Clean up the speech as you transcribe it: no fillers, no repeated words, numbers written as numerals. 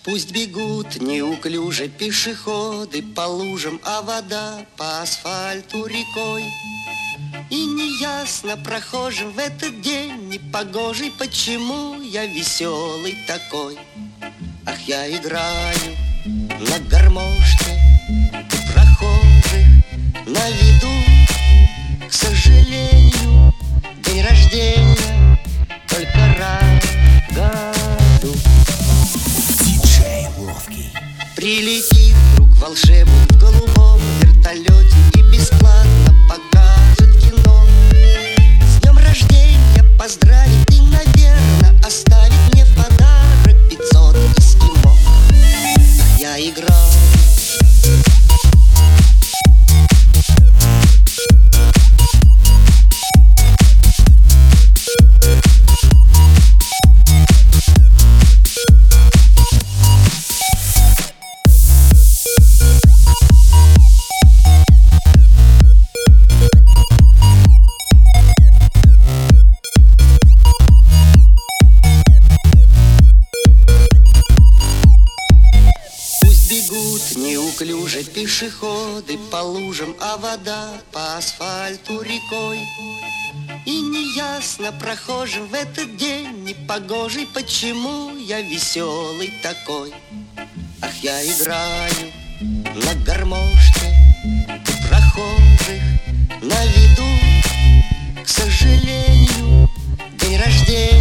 Пусть бегут неуклюже пешеходы по лужам, а вода по асфальту рекой. И неясно прохожим в этот день непогожий, почему я веселый такой. Ах, я играю на гармошке у прохожих на виду. К сожалению, день рождения только раз в году. Диджей Ловкий Прилетит вдруг волшебник в голубом вертолете и бесплатно покажет кино. С днем рождения поздравит и, наверное, оставит мне в подарок 500 эскимо. Я играю неуклюже пешеходы по лужам, а вода по асфальту рекой. И неясно прохожим в этот день непогожий, почему я веселый такой. Ах, я играю на гармошке у прохожих на виду. К сожалению, день рождения